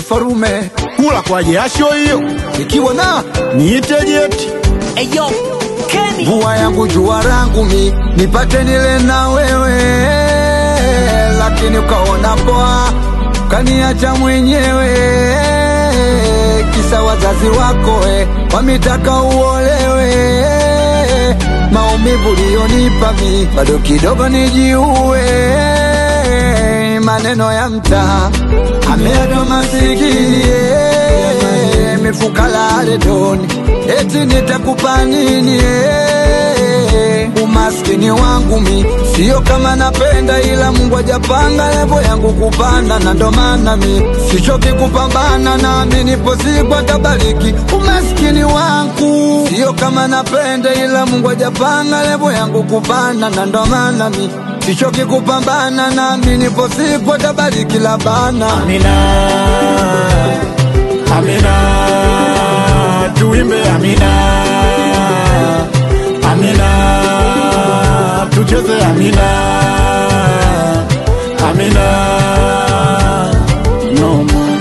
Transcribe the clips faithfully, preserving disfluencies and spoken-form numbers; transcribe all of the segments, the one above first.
Farume, kula kwa jasho hiyo, ikiwa na niite jeti. Eyo Kenny, vua yangu jua rangu mi nipate nile na wewe, lakini ukaona poa kaniacha mwenyewe, kisa wazazi wako eh, wamitaka uolewe. Maumivu lionipa mi bado kidogo nijiue, maneno ya mtaa ameado masikini eh, mifuka la aredoni eti nitakupa nini eh, umaskini wangu mi sio kama napenda, ila Mungu hajapanga levo yangu kupanda, na ndo maana mi sichoki kupambana, na mimi nipo siku atabariki. Umaskini wangu sio kama napenda, ila Mungu hajapanga levo yangu kupanda, na ndo maana mi sichoki kupambana, na mimi nipo siku atabariki la bana. Amina, Amina, tuimbe Amina, Amina, tucheze Amina, Amina, no more.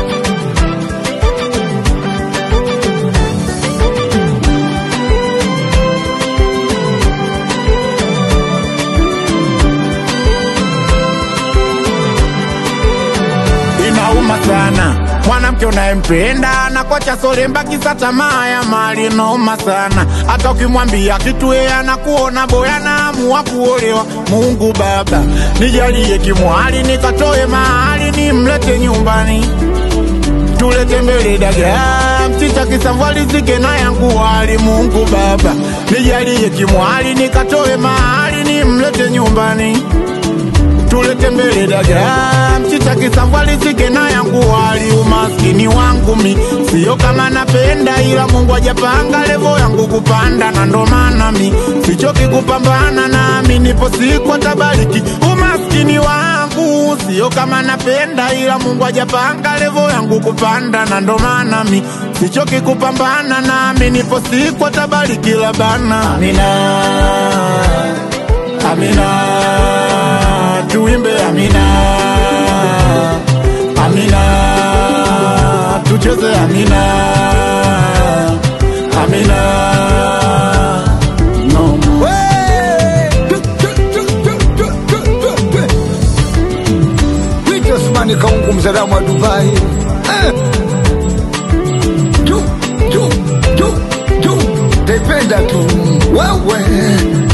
Inauma sana mwanamke unayempenda na kocha solemba kisa tamaa ya mali, inauma sana. Hata ukimwambia kitu yeye anakuona boya na amua kuolewa. Mungu Baba nijalie kimwali, nikatoe mahali nimlete nyumbani, tulete mbele dagaa mchicha kisavali zike na yangu wali. Mungu Baba nijalie kimwali, nikatoe mahali nimlete nyumbani, tulete mbele dagaa mchicha kisavali zike na yangu wali. Umaskini wangu mi sio kama napenda, ila Mungu hajapanga levo yangu kupanda, na ndo maana mi sichoki kupambana, na mimi nipo siku atabariki. Umaskini wangu sio kama napenda, ila Mungu hajapanga levo yangu kupanda, na ndo maana mi sichoki kupambana, na mimi nipo siku atabariki la bana. Amina, Amina, tuimbe Amina, Amina, tucheze Amina, Amina, no more. Wito Osmani Kaungu mzalamu wa Dubai eh. Ju, ju, ju, ju, tependa tu wewe